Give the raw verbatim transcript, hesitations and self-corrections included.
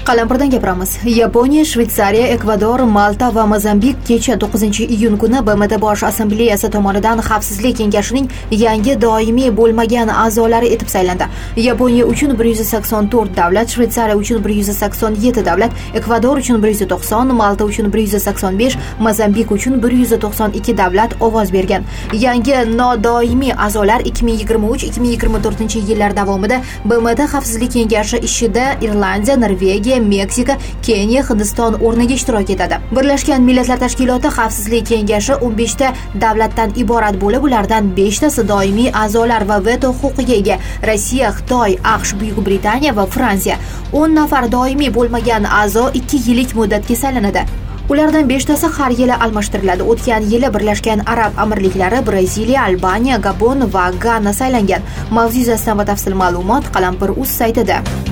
Qalampirdan gapiramiz. Yaponiya, Shveysariya, Ekvador, Malta va Mozambik kecha to'qqizinchi iyun kuni B M T Bosh assambleyasi tomonidan Xavfsizlik kengashining yangi doimiy bo'lmagan a'zolari etib saylandi. Yaponiya uchun bir yuz sakson to'rt davlat, Shveysariya uchun bir yuz sakson yetti davlat, Ekvador uchun bir yuz to'qson, Malta uchun bir yuz sakson besh, Mozambik uchun bir yuz to'qson ikki davlat ovoz bergan. Yangi nodoimiy a'zolar ikki ming yigirma uch ikki ming yigirma to'rtinchi yillar davomida B M T Xavfsizlik kengashi ishida Irlandiya, Norvegiya, Meksika, Keniya, Hindiston o'rniga ishtirok etadi. Birlashgan Millatlar Tashkiloti Xavfsizlik kengashi o'n besh ta davlatdan iborat bo'lib, ulardan besh tasi doimiy a'zolar va veto huquqiga ega. Rossiya, Xitoy, AQSh, Buyuk Britaniya va Fransiya. o'n nafar doimiy bo'lmagan a'zo ikki yillik muddatga saylanadi. Ulardan besh tasi har yili almashtiriladi. O'tgan yili Birlashgan Arab Amirliklari, Braziliya, Albaniya, Gabon va Gana saylangan. Mavzu yuzasidan batafsil ma'lumot Qalampir.uz saytida.